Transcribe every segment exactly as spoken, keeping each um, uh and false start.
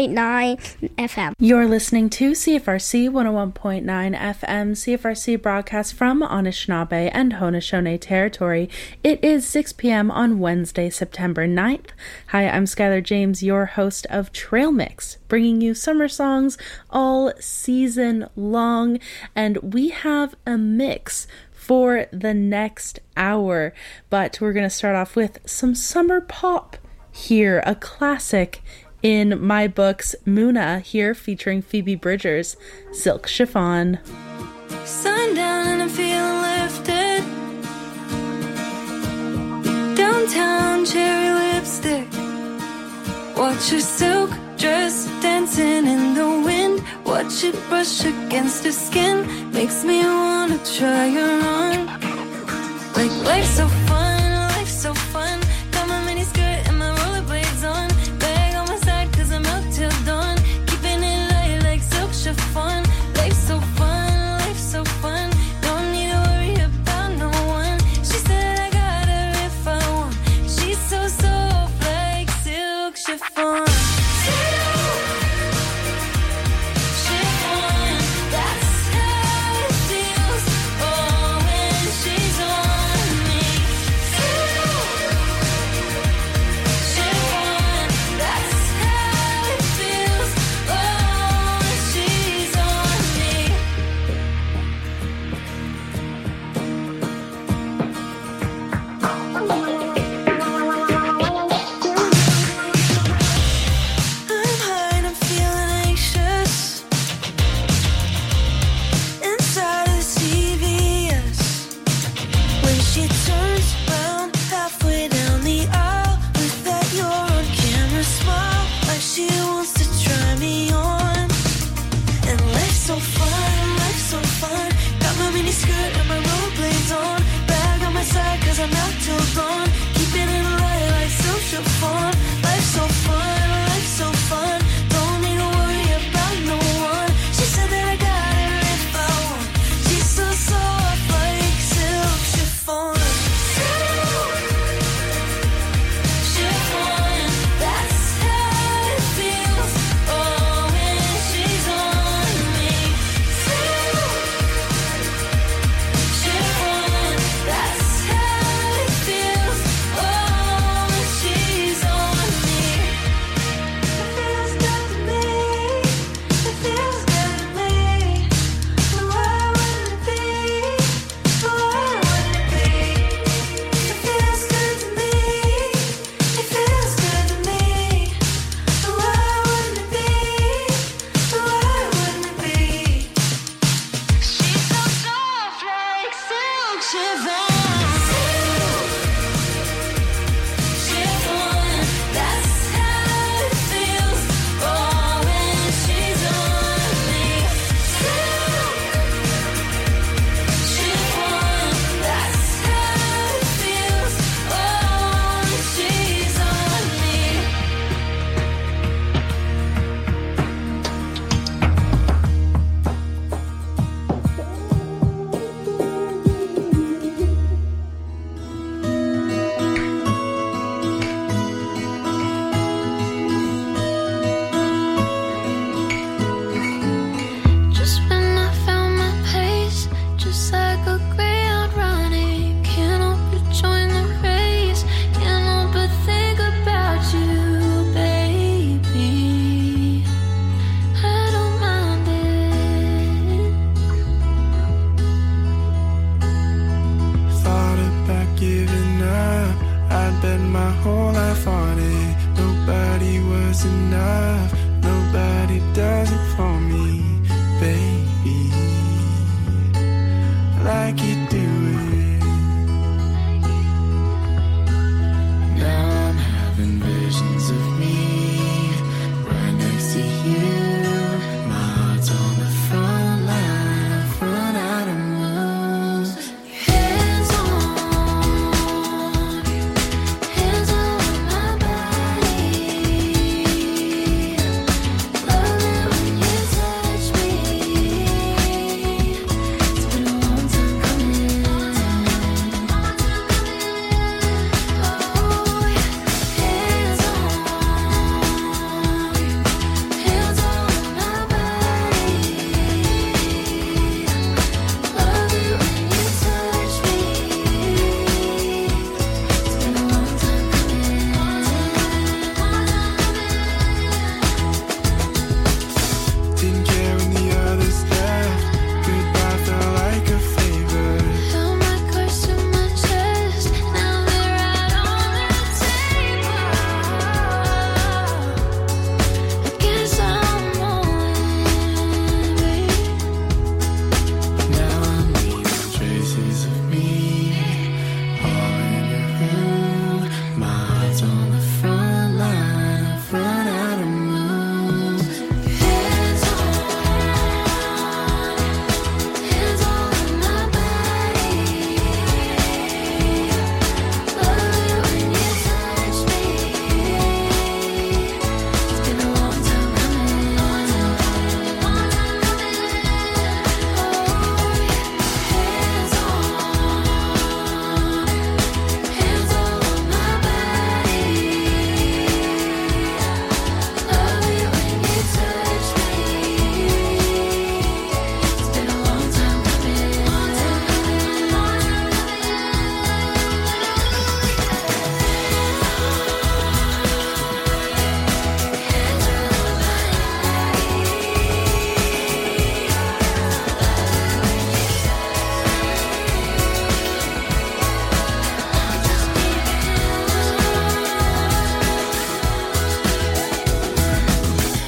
point nine F M. You're listening to C F R C one oh one point nine F M. C F R C broadcasts from Anishinaabe and Haudenosaunee territory. It is six p.m. on Wednesday, September ninth. Hi, I'm Skylar James, your host of Trail Mix, bringing you summer songs all season long, and we have a mix for the next hour, but we're going to start off with some summer pop here, a classic in my books, Muna, here featuring Phoebe Bridgers, Silk Chiffon. Sundown and I'm feeling lifted, downtown cherry lipstick, watch your silk dress dancing in the wind, watch it brush against her skin, makes me wanna try her on. Like life's so fun, life's so fun, got my mini skirt and my rollerblades on, bag on my side cause I'm out till dawn, keeping it light like silk chiffon. Life's so fun, life's so fun, don't need to worry about no one, she said I got her if I want, she's so soft like silk chiffon.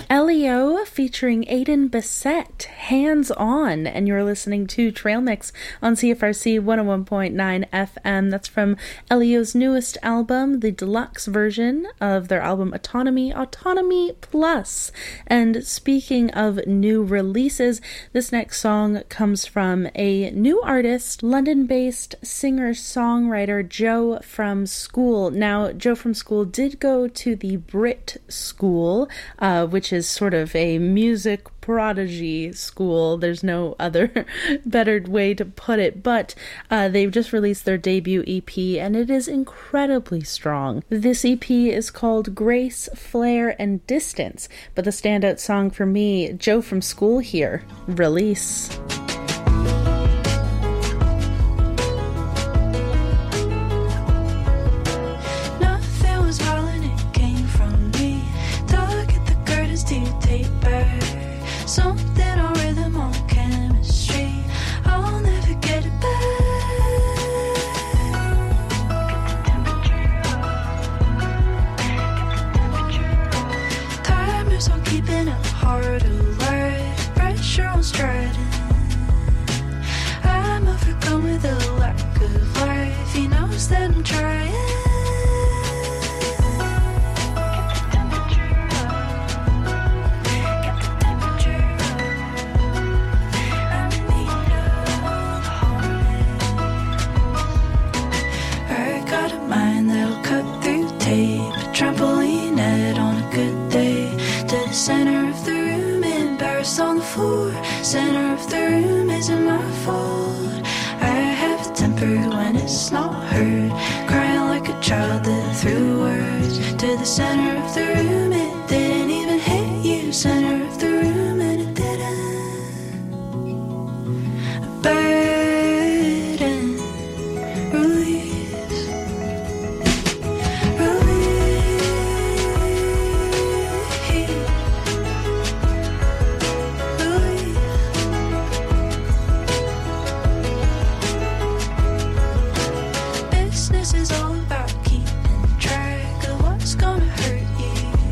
Elio featuring Aiden Bissett, Hands On, and you're listening to Trail Mix on C F R C one oh one point nine F M. That's from Elio's newest album, the deluxe version of their album Autonomy, Autonomy Plus. And speaking of new releases, this next song comes from a new artist, London-based singer-songwriter Joe From School. Now, Joe From School did go to the Brit School, uh, which is sort of a music prodigy school. There's no other better way to put it, but uh, they've just released their debut E P and it is incredibly strong. This E P is called Grace, Flare, and Distance, but the standout song for me, Joe From School here, Release. Something on rhythm, on chemistry, I'll never get it back. Timers on keeping it hard alert, pressure on striding. I'm overcome with a lack of life, he knows that I'm trying. Trampoline net on a good day, to the center of the room, embarrassed on the floor. Center of the room isn't my fault. I have a temper when it's not heard, crying like a child that threw words. To the center of the room, it didn't even hit you. Center of the room and it didn't. A burden, release. Is all about keeping track of what's gonna hurt you.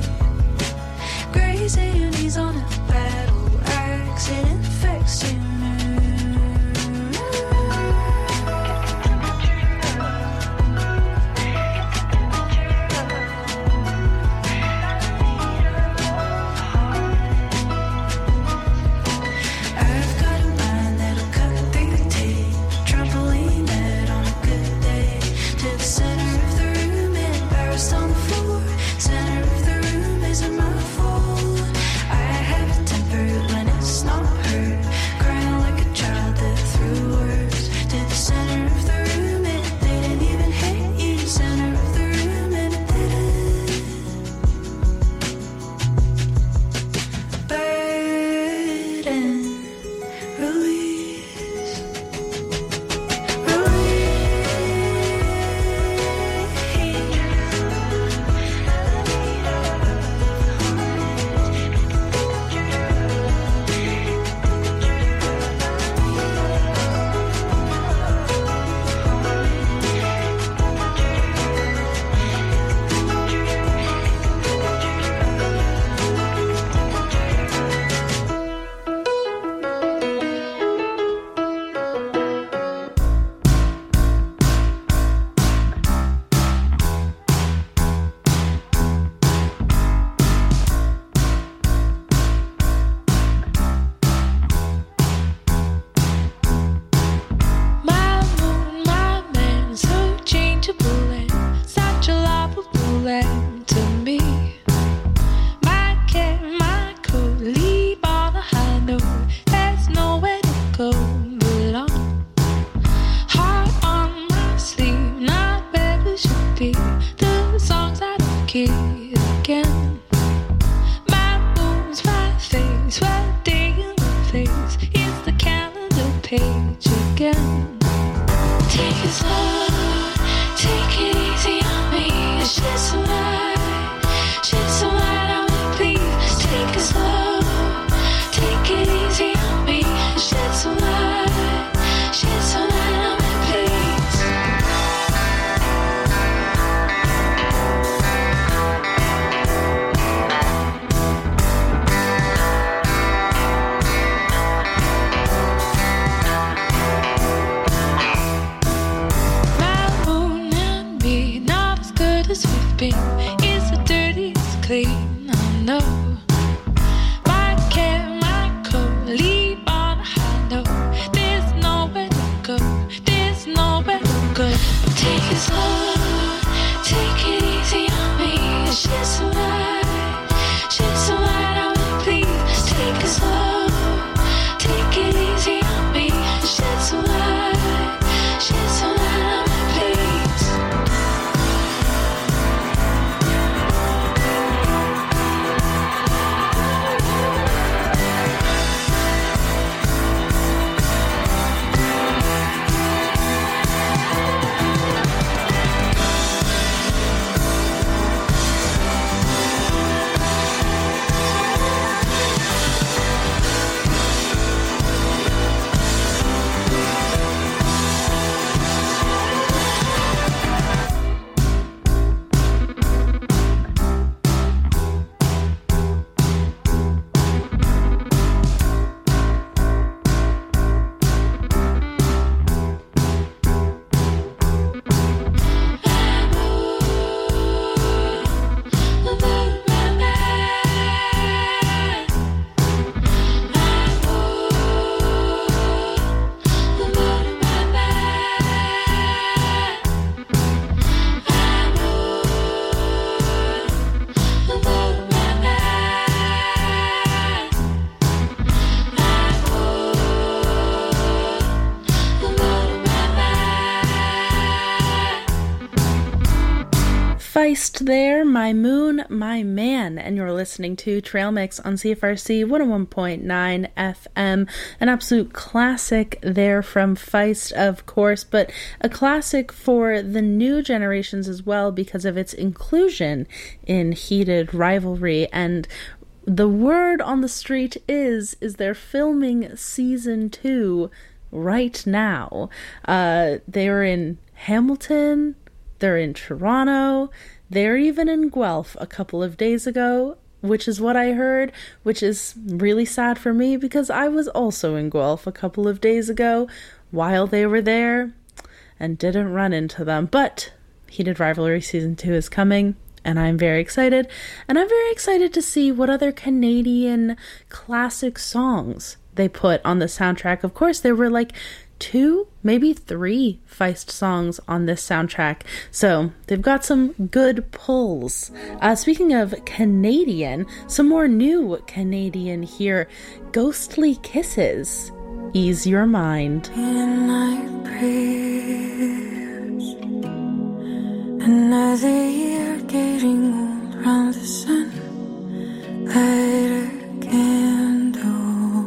Feist there, My Moon, My Man, and you're listening to Trail Mix on C F R C one oh one point nine F M, an absolute classic there from Feist, of course, but a classic for the new generations as well because of its inclusion in Heated Rivalry. And the word on the street is, is they're filming season two right now. Uh, they're in Hamilton, they're in Toronto, they're even in Guelph a couple of days ago, which is what I heard, which is really sad for me because I was also in Guelph a couple of days ago while they were there and didn't run into them. But Heated Rivalry Season two is coming, and I'm very excited. And I'm very excited to see what other Canadian classic songs they put on the soundtrack. Of course, there were like two, maybe three Feist songs on this soundtrack, so they've got some good pulls. Uh, speaking of Canadian, some more new Canadian here. Ghostly Kisses, Ease Your Mind. Midnight prayers, another year getting old round the sun. Light a candle,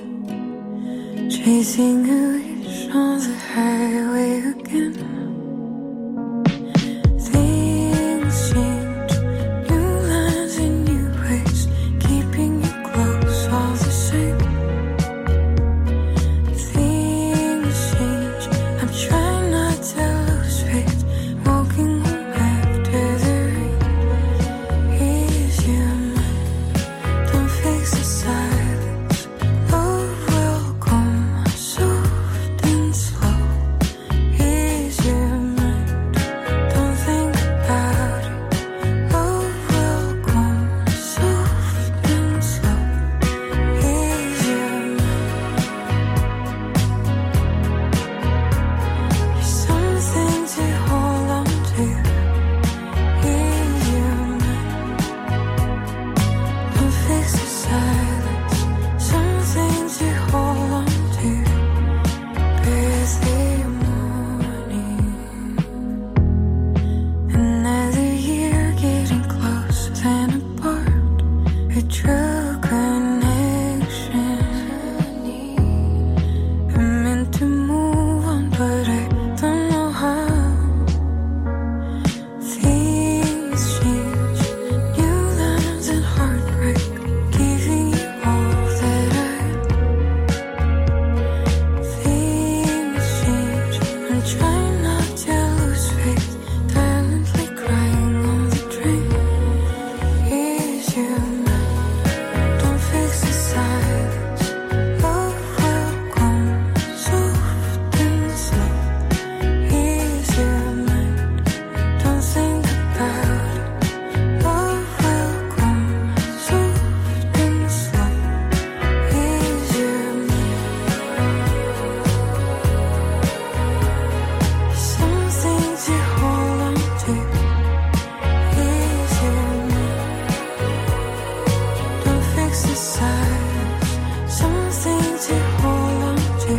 chasing a wish on the highway again. Things change, new lands and new ways, keeping you close all the same. Things change, I'm trying not to lose faith, walking home after the rain. Ease your mind, don't fix the silence, love will come soft and slow. Ease your mind, don't think about it, love will come soft and slow. Ease your mind, there's something to hold on to. Ease your mind, don't fix the silence, something to hold on to. Birthday morning, another year getting closer than apart. A true connection. I'm meant to move on, but I don't know how. Things change, new lands and heartbreak, giving you all that I. Things change, I'm trying not to lose faith, silently crying on the train. Ease your mind, don't fix the silence, love will come soft and slow. Ease your mind, don't think about it, love will come soft and slow. Ease your mind, something to hold on to. Ease your mind, don't fix the silence, something to hold on to.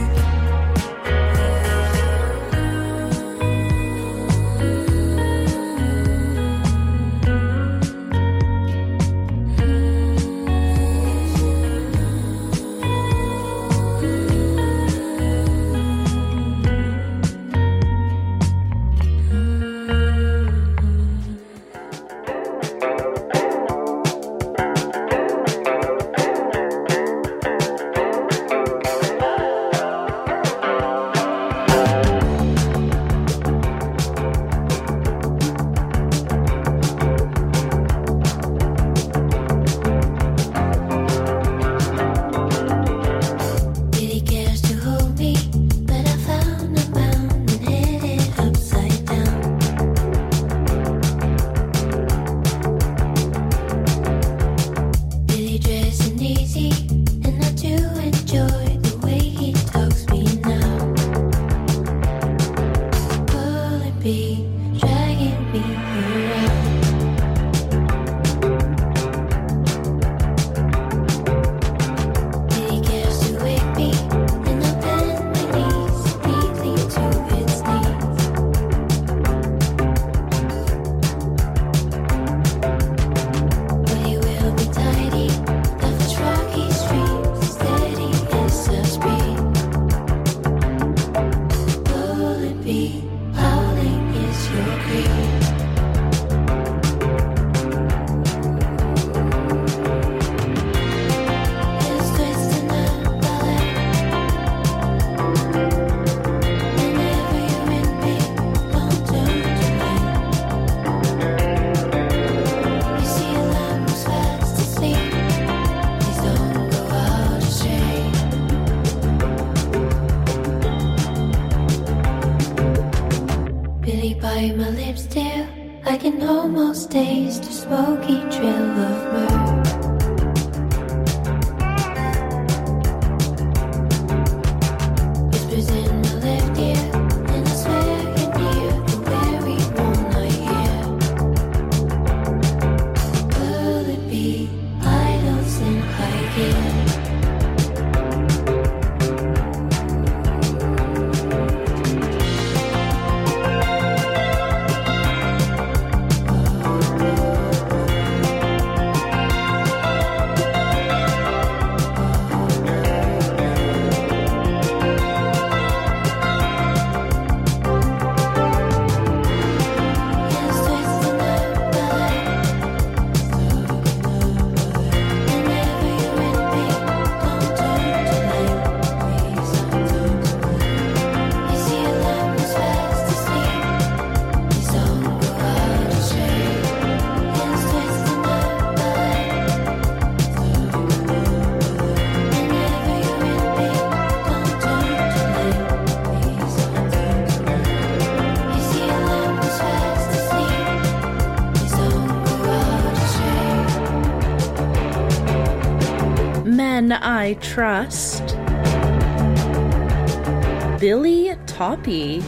can almost taste a smoky trail of myrrh. Whispers in my left ear, and I swear you're near the very one I hear. Will it be idols in high gear? Men I Trust, Billy Toppy.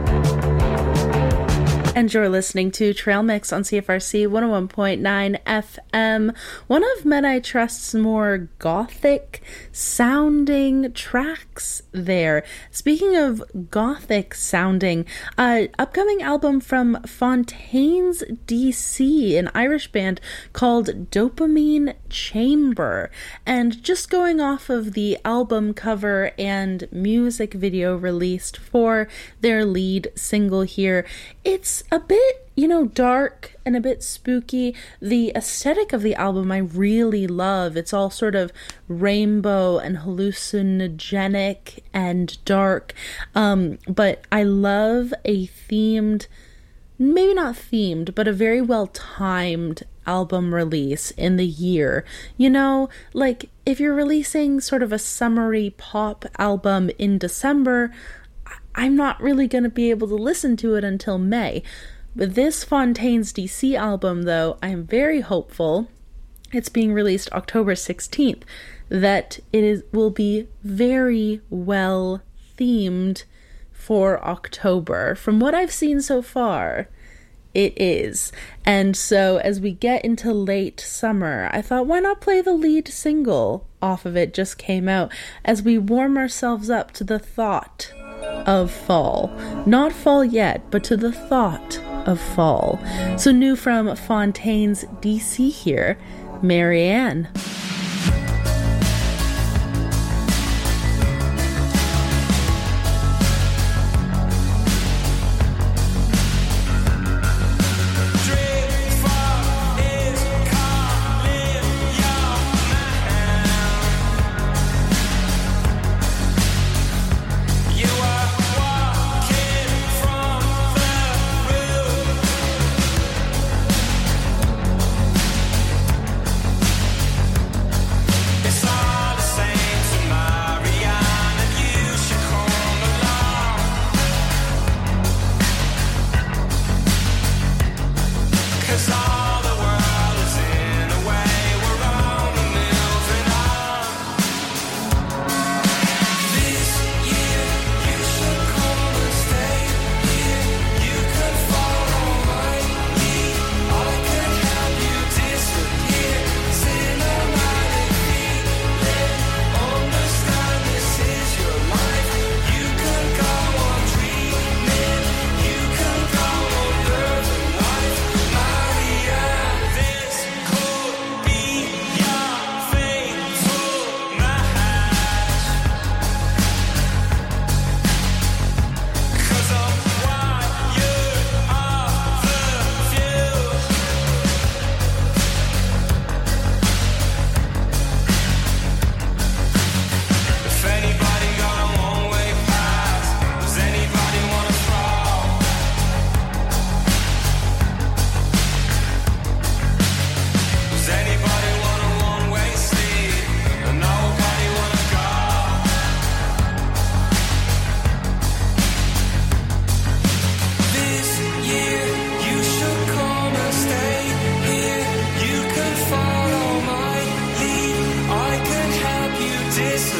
And you're listening to Trail Mix on C F R C one oh one point nine F M, one of Men I Trust's more gothic sounding tracks there. Speaking of gothic sounding, uh, upcoming album from Fontaines D C, an Irish band called Dopamine Chamber. And just going off of the album cover and music video released for their lead single here, it's a bit, you know, dark and a bit spooky. The aesthetic of the album I really love. It's all sort of rainbow and hallucinogenic and dark. Um, but I love a themed, maybe not themed, but a very well timed album release in the year. You know, like if you're releasing sort of a summery pop album in December, I'm not really going to be able to listen to it until May. But this Fontaines D C album, though, I am very hopeful, it's being released October sixteenth, that it is will be very well themed for October. From what I've seen so far, it is. And so as we get into late summer, I thought, why not play the lead single off of it? Just came out, as we warm ourselves up to the thought of fall. Not fall yet, but to the thought of fall. So new from Fontaines D C here, Marianne.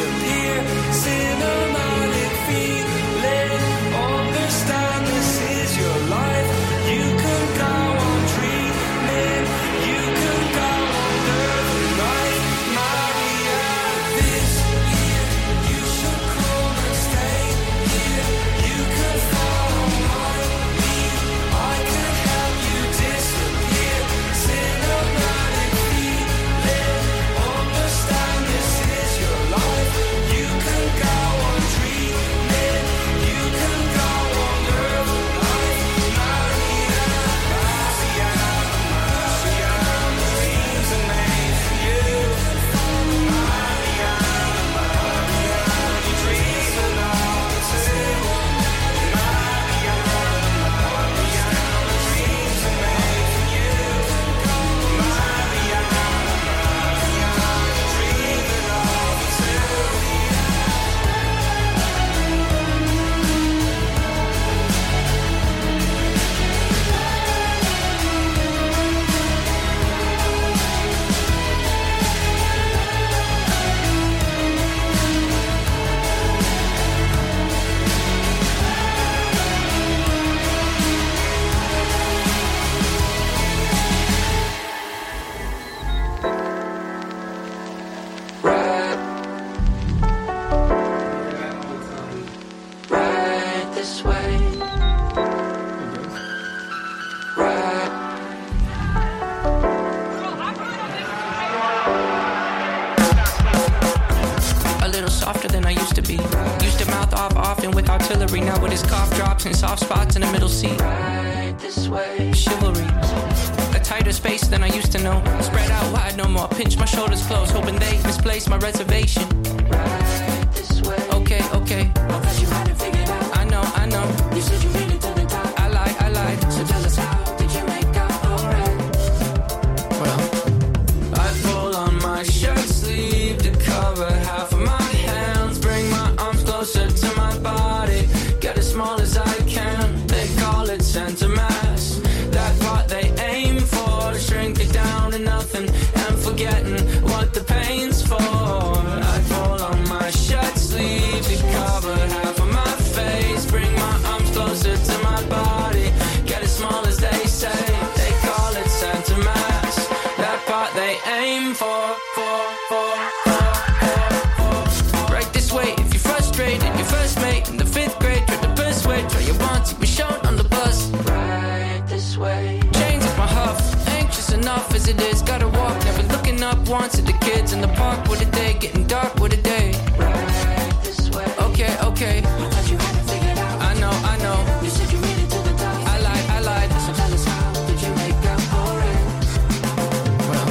disappear. Cinematic feeling, understand this is your life. You can go on dreaming, you can go on living life. Maria, this year you should come and stay here. You can follow my lead, I can help you disappear. Cinematic feeling, understand this is your life. You can go on dreaming, you can go on living life. Maria, Maria, Maria, dreams are made for you. Maria, Maria, your dreams are not too. Maria, Maria, dreams are made for you. Maria, Maria, dreams are not too. Right, right this way. Right. A little softer than I used to be. Used to mouth off often with artillery. Now with his cough drops and soft spots in the middle seat. Right this way. Chivalry. A tighter space than I used to know. Spread out wide no more. Pinch my shoulders close. Hoping they misplace my reservation. Right this way. Okay, okay. I thought you had it figured out. I know, I know. You said you made it to the top. I lied, I lied. So tell us, how did you make out alright? Well, I pull on my shirt sleeve to cover half of my hands. Bring my arms closer to my body. Get as small as I can. They call it center mass. That part they aim for. Shrink it down to nothing and forgetting what the pain's for. I pull on my shirt sleeve to cover half of my face. Bring my arms closer to my body. Get as small as they say. They call it center mass. That part they aim for, for, for, for, for, for. Right this way if you're frustrated. Your first mate in the fifth grade tried to persuade. Try your want to be shown on the bus. Right this way. Chains of my huff, anxious enough as it is. Gotta walk, never looking up once at the kids in the park. What a day, getting dark, what a day. Right this way. Okay, okay, I thought you had it figured out. I know, I know. You said you made it to the top. I lied, I lied. So tell us, how did you make out alright? Well,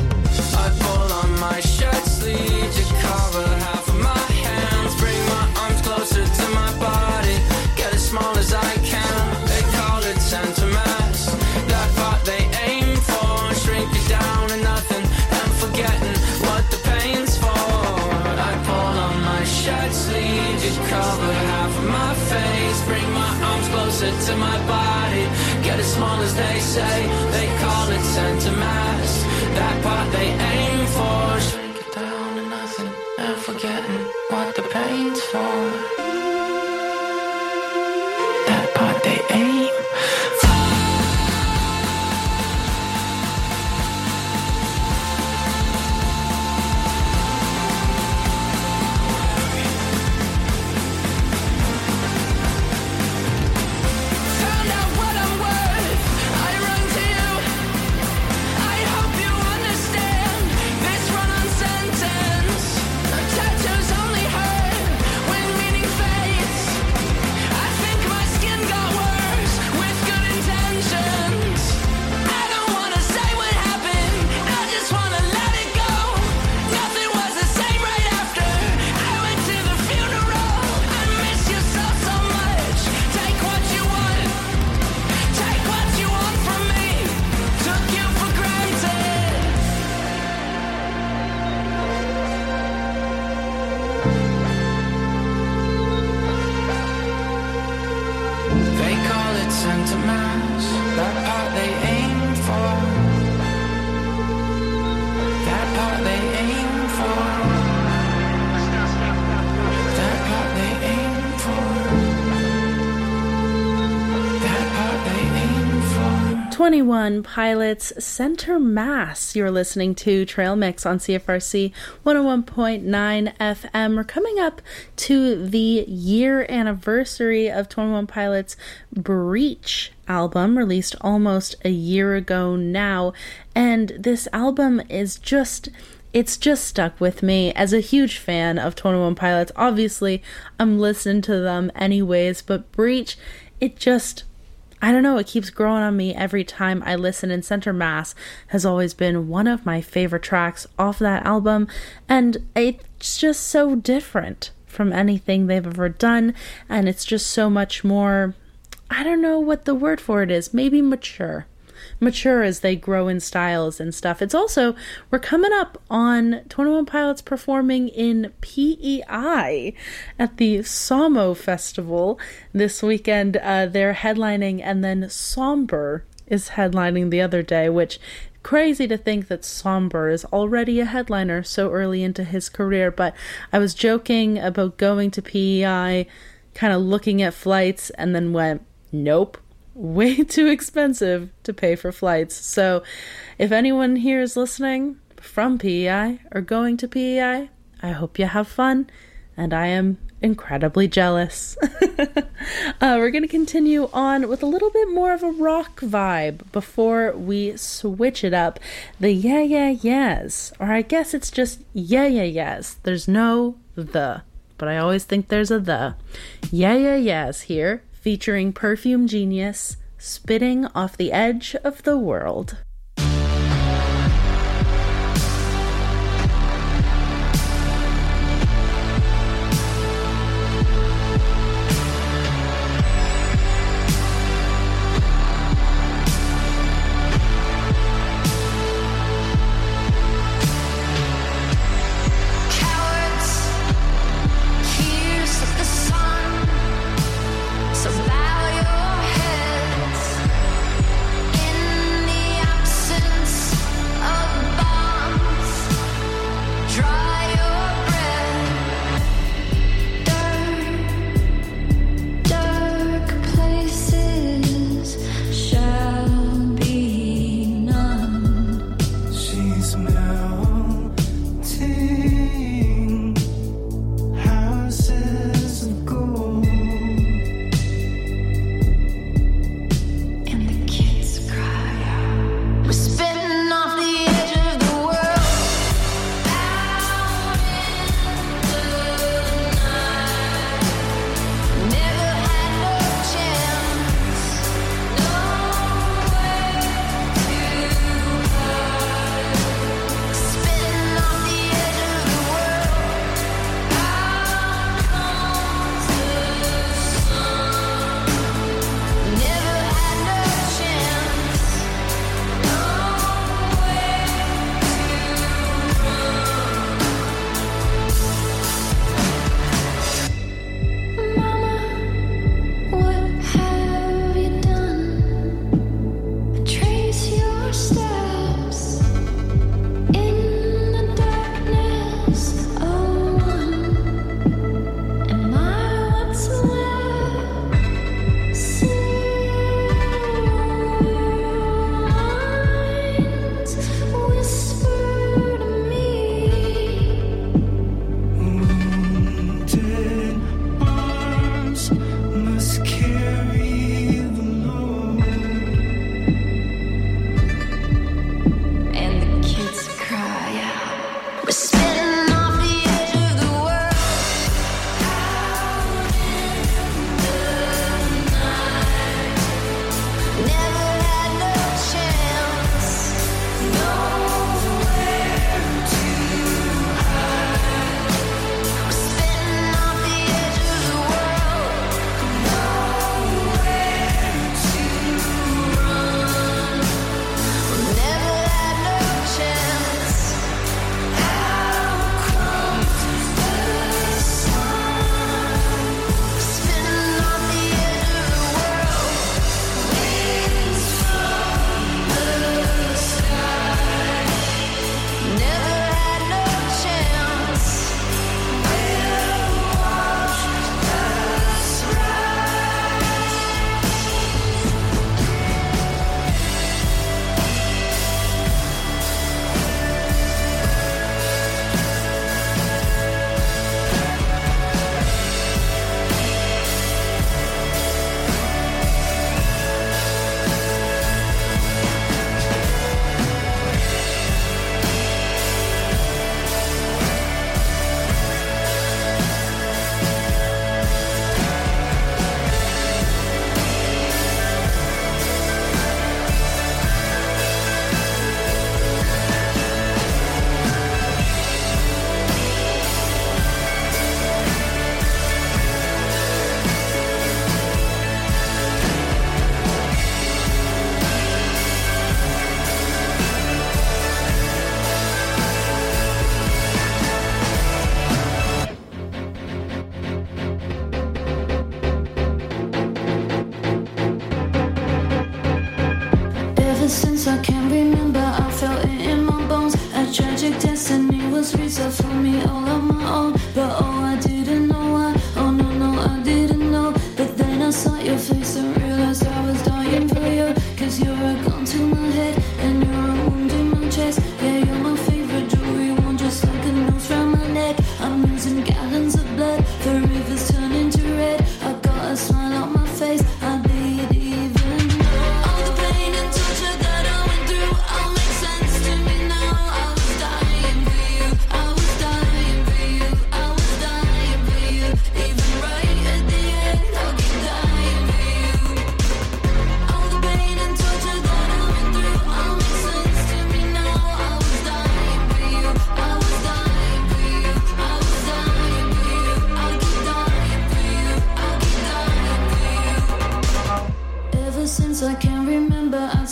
I pull on my shirt sleeve to cover half of my hands. Bring my arms closer to my body. Get as small as I can. They call it center mass. That part they aim for. Shrink it down to nothing and forgetting what the pain's for. I pull on my shirt sleeve to cover half of my face. Bring my arms closer to my body. Get as small as they say. They call it center mass. That part they aim for. Shrink it down to nothing and forgetting what the pain's for. That part they aim for. Found out what I'm worth. I run to twenty-one Pilots Center Mass. You're listening to Trail Mix on C F R C one oh one point nine F M. We're coming up to the year anniversary of twenty-one Pilots' Breach album, released almost a year ago now. And this album is just... It's just stuck with me. As a huge fan of twenty-one Pilots, obviously I'm listening to them anyways, but Breach, it just... I don't know, it keeps growing on me every time I listen, and Center Mass has always been one of my favorite tracks off that album, and it's just so different from anything they've ever done, and it's just so much more, I don't know what the word for it is, maybe mature. Mature as they grow in styles and stuff. It's also, we're coming up on twenty-one Pilots performing in P E I at the Samo Festival this weekend. Uh, they're headlining, and then Somber is headlining the other day, which crazy to think that Somber is already a headliner so early into his career. But I was joking about going to P E I, kind of looking at flights, and then went, nope. Way too expensive to pay for flights. So if anyone here is listening from P E I or going to P E I, I hope you have fun, and I am incredibly jealous. uh, we're going to continue on with a little bit more of a rock vibe before we switch it up. The Yeah Yeah Yeahs, or I guess it's just Yeah Yeah Yeahs. There's no the, but I always think there's a the. Yeah Yeah Yeahs here, featuring Perfume Genius, Spitting Off the Edge of the World. So bow your heads in the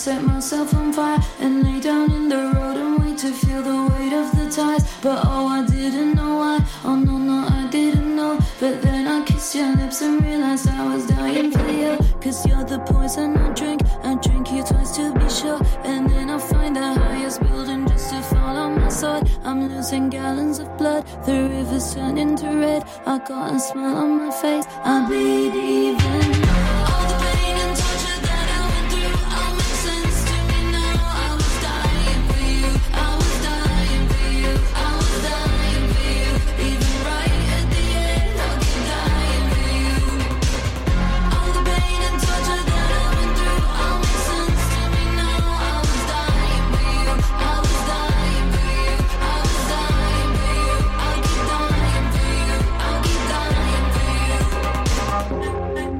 set myself on fire and lay down in the road and wait to feel the weight of the tides. But oh, I didn't know why. Oh no, no, I didn't know. But then I kissed your lips and realized I was dying for you. Cause you're the poison I drink. I drink you twice to be sure. And then I find the highest building just to fall on my sword. I'm losing gallons of blood. The river's turned into red. I got a smile on my face. I bleed even now. All the pain and torture that I went through all makes sense to me now. I was dying for you. I was dying for you. I was dying for you. Even right at the end, I'll keep dying for you. All the pain and torture that I went through all makes sense to me now. I was dying for you. I was dying for you. I was dying for you. I'll keep dying for you. I'll keep dying for you.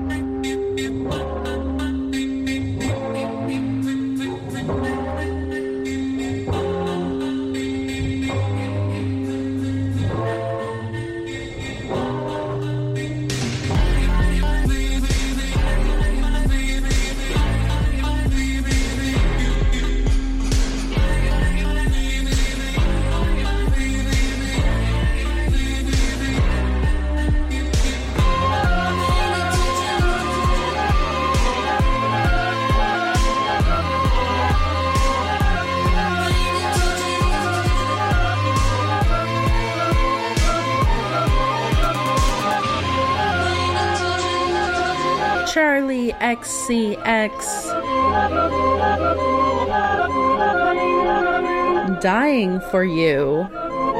Charli X C X, Dying for You.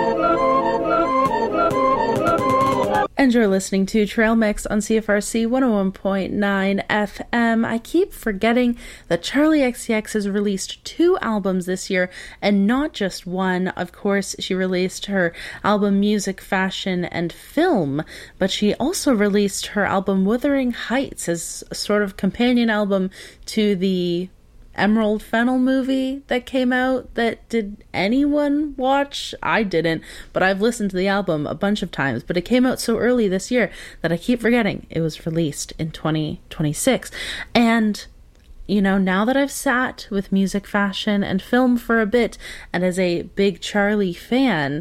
And you're listening to Trail Mix on C F R C one oh one point nine F M. I keep forgetting that Charli X C X has released two albums this year, and not just one. Of course, she released her album Music, Fashion, and Film, but she also released her album Wuthering Heights as a sort of companion album to the Emerald Fennell movie that came out that did anyone watch? I didn't, but I've listened to the album a bunch of times, but it came out so early this year that I keep forgetting it was released in twenty twenty-six. And you know, now that I've sat with Music, Fashion, and Film for a bit, and as a big Charli fan,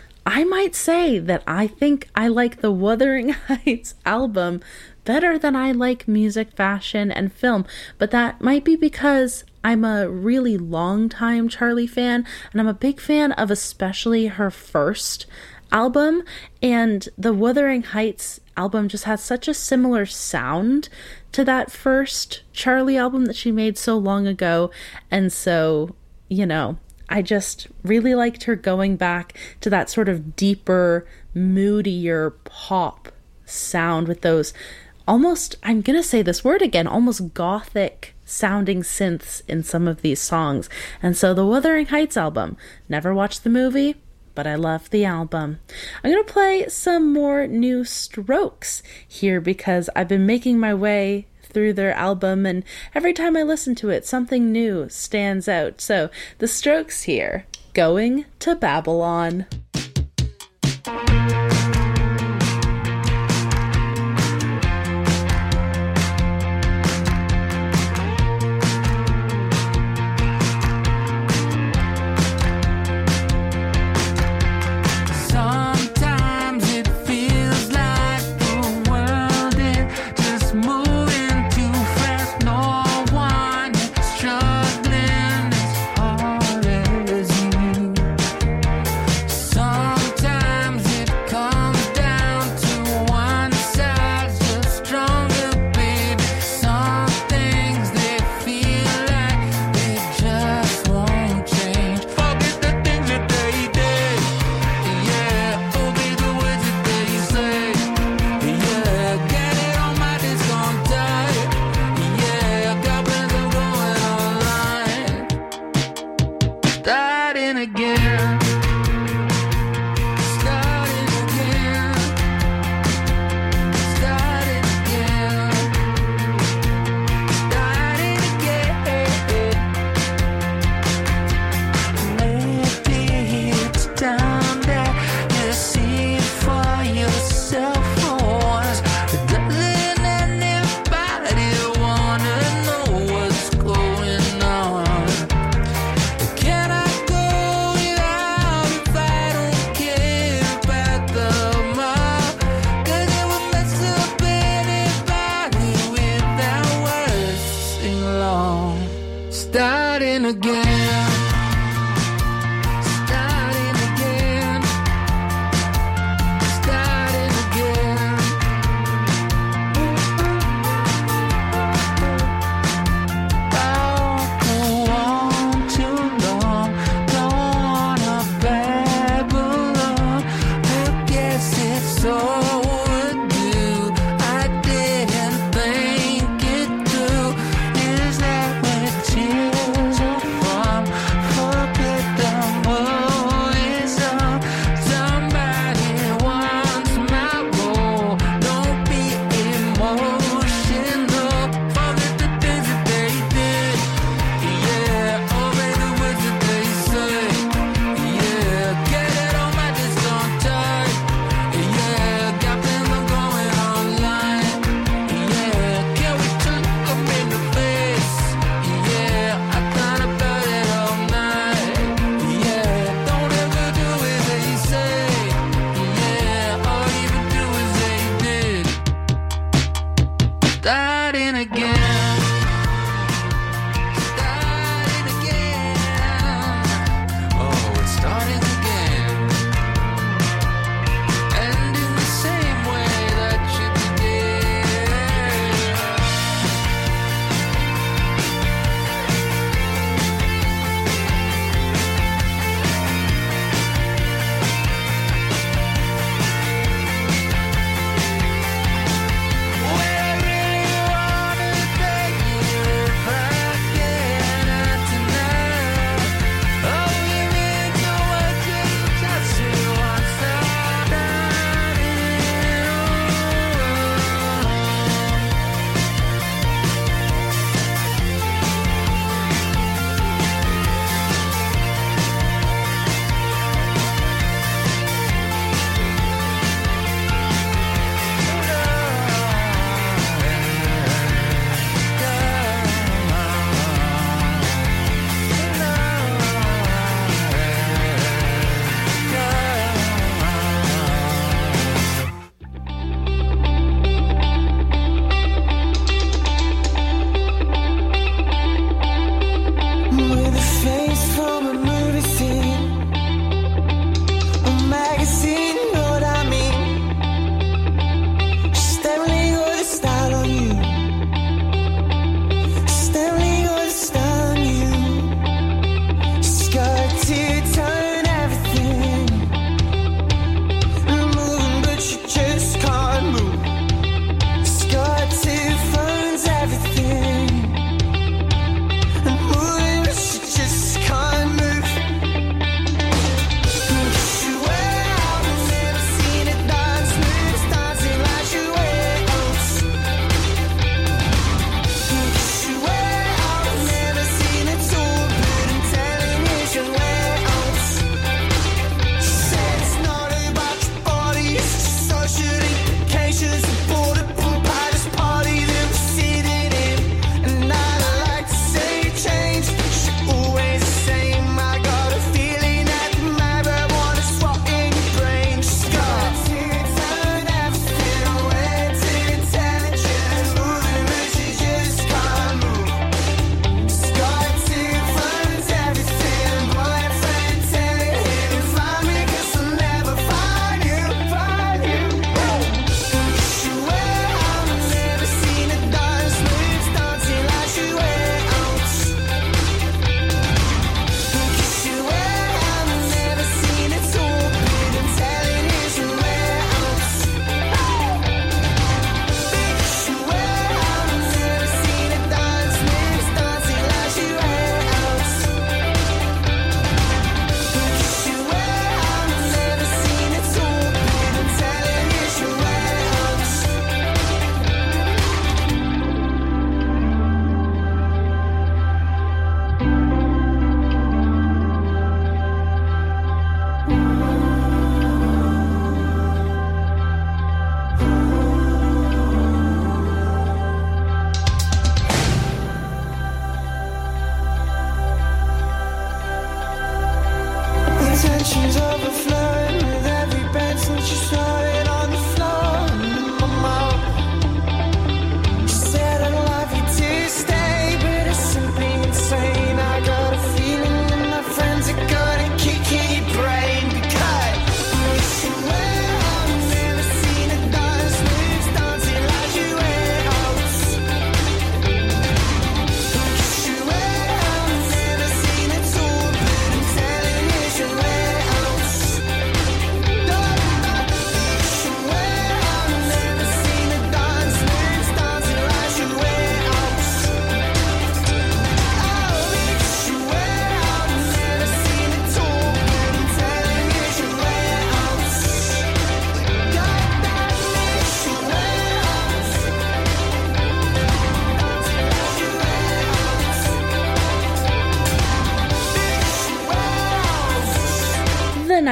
I might say that I think I like the Wuthering Heights album better than I like Music, Fashion, and Film. But that might be because I'm a really long time Charli fan, and I'm a big fan of especially her first album, and the Wuthering Heights album just has such a similar sound to that first Charli album that she made so long ago. And so, you know, I just really liked her going back to that sort of deeper, moodier pop sound with those almost, I'm gonna say this word again, almost gothic sounding synths in some of these songs. And so the Wuthering Heights album, never watched the movie, but I love the album. I'm gonna play some more new Strokes here because I've been making my way through their album, and every time I listen to it, something new stands out. So the Strokes here, Going to Babylon. Some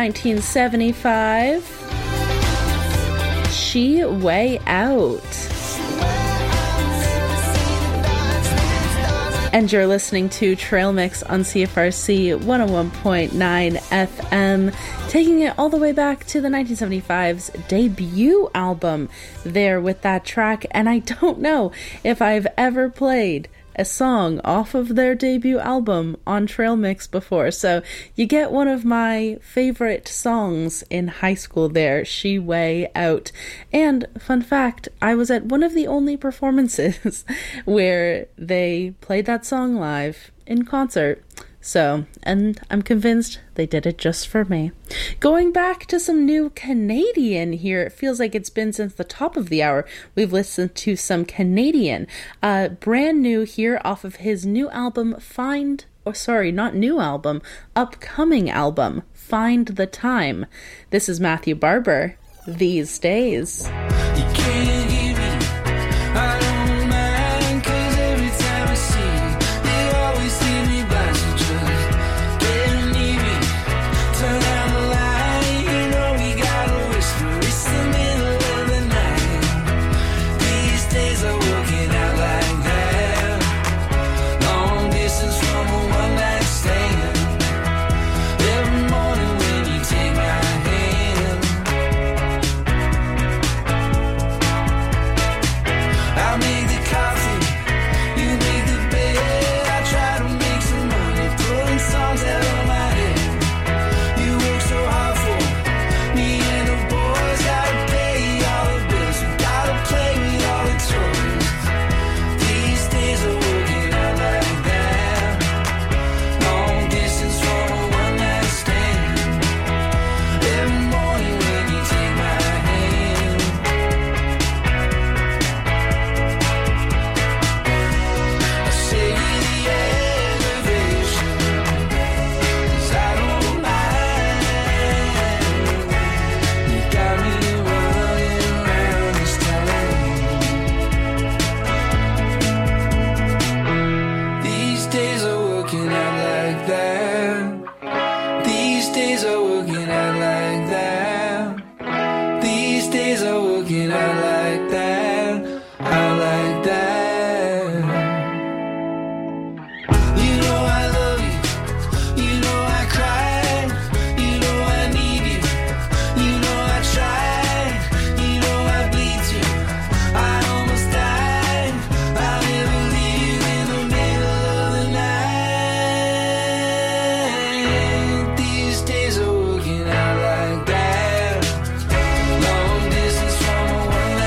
nineteen seventy-five, She Way Out. And you're listening to Trail Mix on C F R C one oh one point nine F M, taking it all the way back to the nineteen seventy-five's debut album there with that track. And I don't know if I've ever played a song off of their debut album on Trail Mix before. So you get one of my favorite songs in high school there, She Way Out. And fun fact, I was at one of the only performances where they played that song live in concert. So, and I'm convinced they did it just for me. Going back to some new Canadian here, it feels like it's been since the top of the hour we've listened to some Canadian. Uh, brand new here off of his new album, Find, or sorry, not new album, upcoming album, Find the Time. This is Matthew Barber, These Days. You can't hear me, I don't mind, 'cause every time I see you, you always leave me blind. So just get near me, turn down the light, you know we gotta whisper, it's the middle of the night. These days are working out like that, long distance from a one night stand. Every morning when you take my hand, I make the coffee, you make the bed. I try to make some money, pulling songs out of my head. You work so hard for me and the boys, gotta pay all the bills, we gotta play with all the toys. These days are working out like that, long distance from a one night stand. Every morning when you take my hand, I say the elevation, 'cause I don't mind. You got me running around this town. These days are working out like that. These days are working out like that. These days are working out like that. Out like that. You know I love you, you know I cry, you know I need you, you know I try, you know I bleed you, I almost died, I'll never leave you in the middle of the night. These days are working out like that, long distance from a one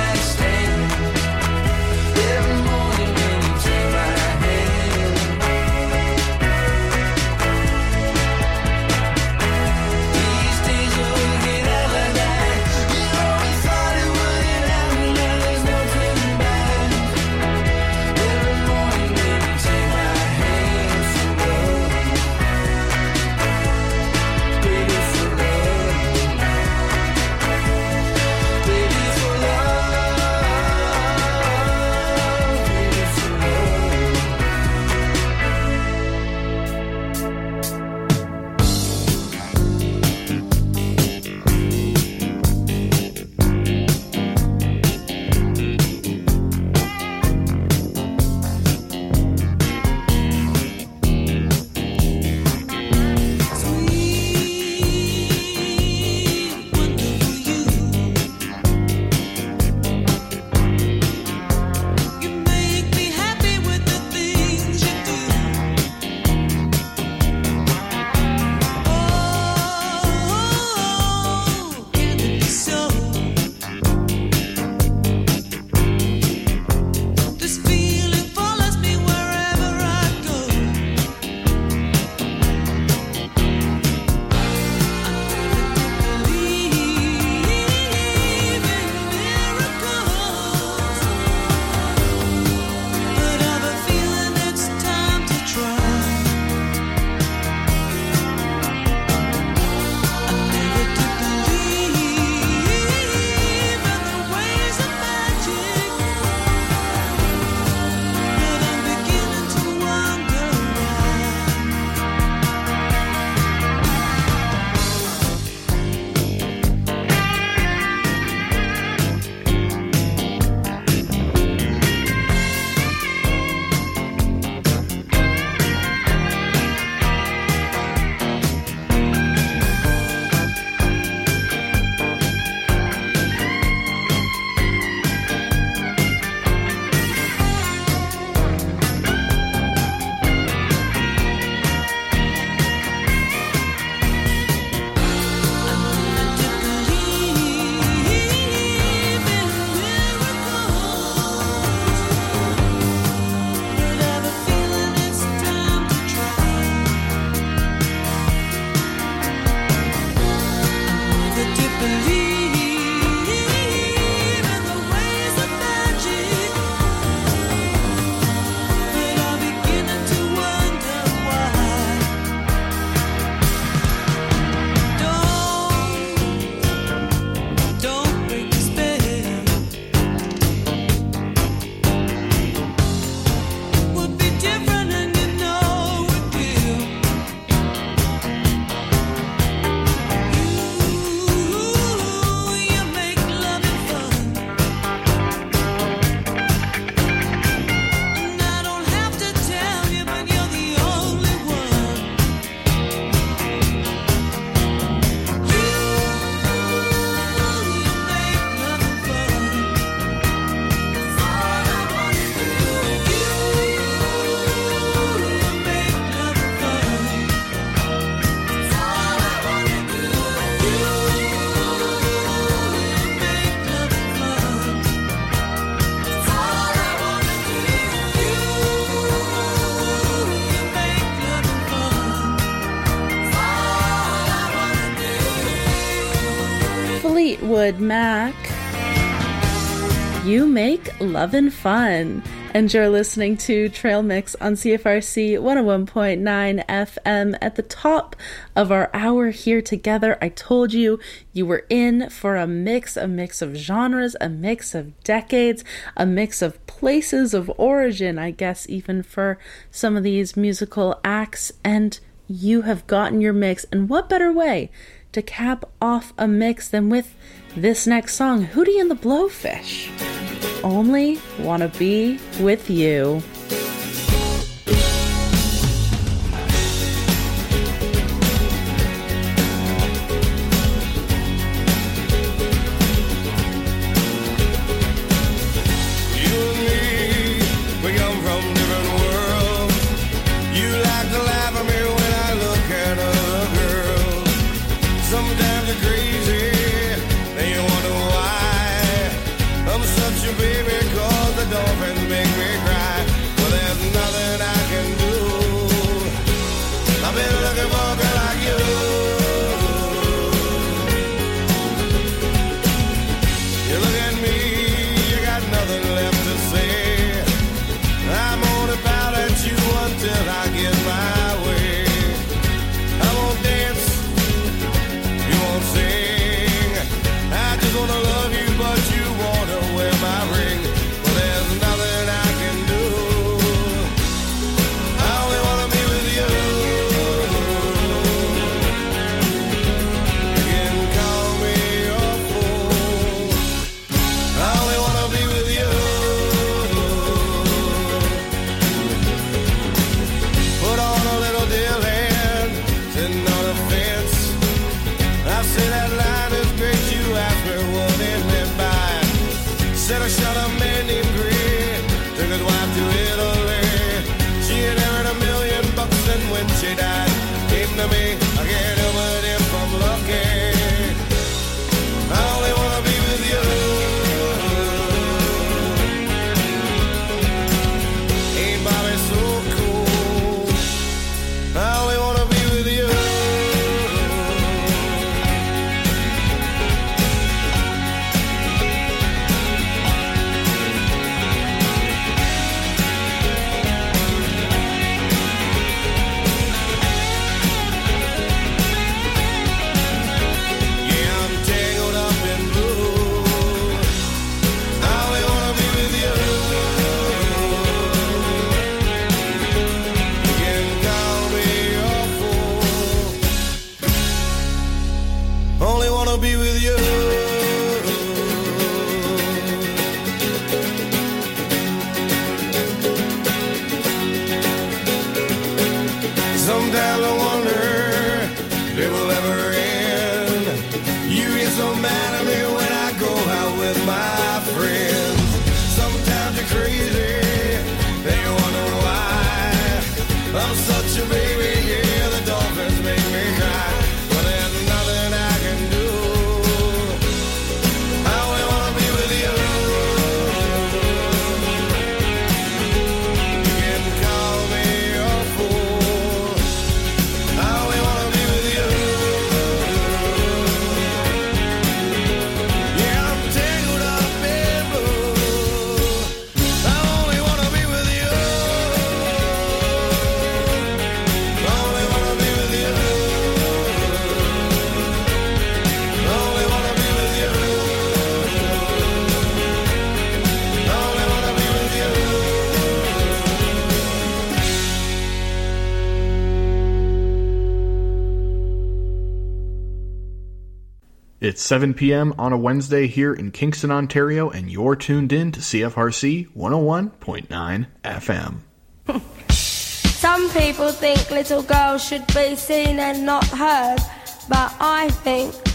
Fleetwood Mac. You make lovin' fun. And you're listening to Trail Mix on C F R C one oh one point nine F M. At the top of our hour here together, I told you you were in for a mix, a mix of genres, a mix of decades, a mix of places of origin, I guess, even for some of these musical acts. And you have gotten your mix. And what better way to cap off a mix than with this next song, Hootie and the Blowfish. Only Wanna Be With You. It's seven p.m. on a Wednesday here in Kingston, Ontario, and you're tuned in to C F R C one oh one point nine F M. Some people think little girls should be seen and not heard, but I think